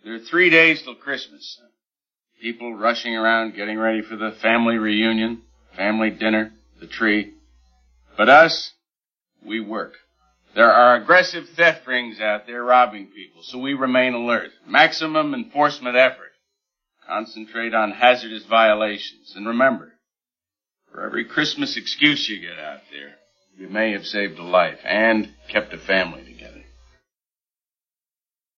There are 3 days till Christmas. People rushing around getting ready for the family reunion, family dinner, the tree. But us, we work. There are aggressive theft rings out there robbing people, so we remain alert. Maximum enforcement effort. Concentrate on hazardous violations. And remember, for every Christmas excuse you get out there, you may have saved a life and kept a family together.